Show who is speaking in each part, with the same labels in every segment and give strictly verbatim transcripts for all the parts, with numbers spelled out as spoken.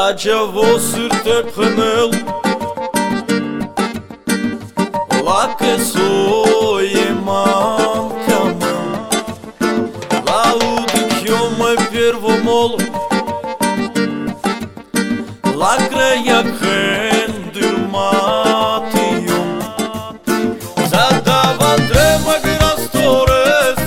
Speaker 1: Ջավոսր տեպխնել Լակեսոյ մանքամը Լաուդիքյոմը պերվոմոլ Լակրեյակեն դրմատիյոմ Զադավանդրեմը գրաստորես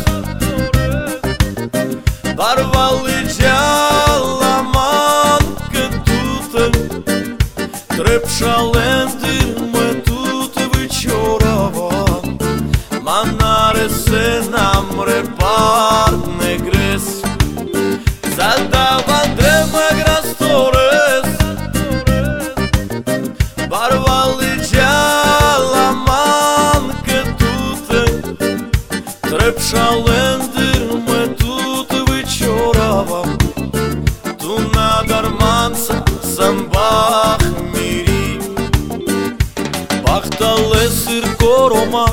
Speaker 1: Բարվալի ջալաման կտուտը Trepșalen dârmă tută viciorava Manare se n-am repart negres Zadava dremă grastores Barvali ջալաման կտուտը Trepșalen dârmă tută viciorava Tu n-adarmanța să-mi bach Բախտալեսր կորոմա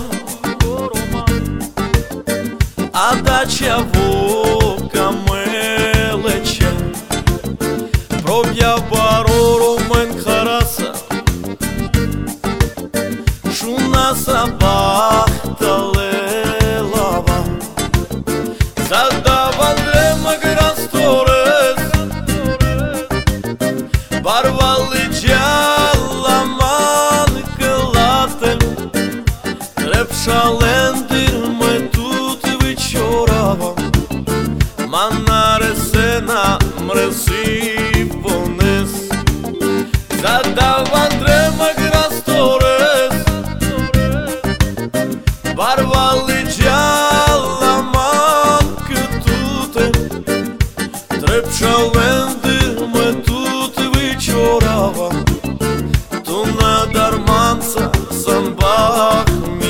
Speaker 1: Ադաչյա վոկամելեչյա Պրոբյա բարորոմ են խարասա Շունասա բախտալելավա Զադավանդրեմը գրաստորես Բարվալի ջալաման Trepșalen dârmă tută viciorava Manare se n-am răzivonez Zadavandremă grastores Barvali ջալաման կտուտը Trepșalen dârmă tută viciorava Tu n-adarmanța să-mi bach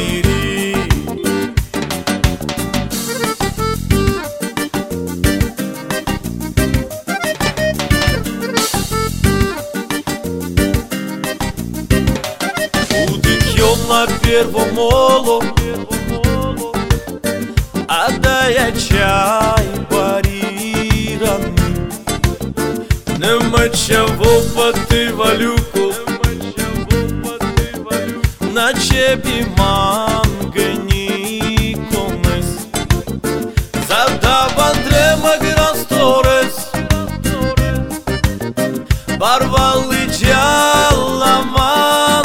Speaker 1: На первом молу Отдая чай парираны Нема чего потывалюку На чепи мангани конес Задаван дрема грасторес Барвали ջալաման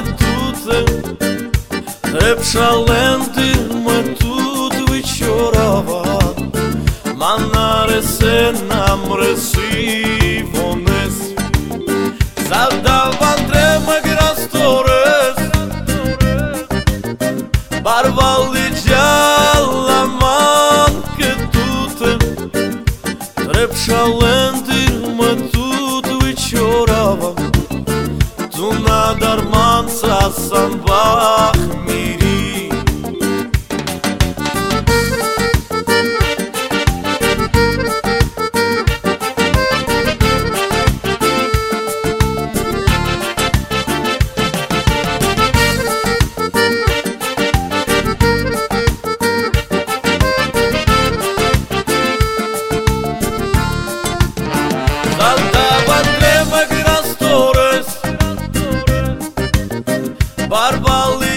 Speaker 1: Trepșalen dârmă tută viciorava Manare se n-am răzivonez Zadavandremă grastores Barvali ջալաման կտուտը Trepșalen dârmă tută viciorava Tu n-adarmanța să-mi bach Barvali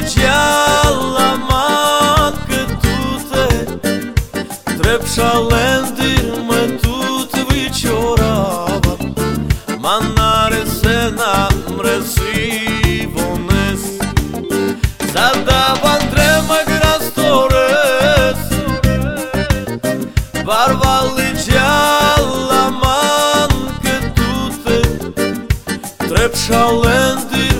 Speaker 1: ջալաման կտուտը Trepșalen dârmă tută viciorava Manare se n-am răzivonez Zadavandremă grastores Barvali ջալաման կտուտը Trepșalen dârmă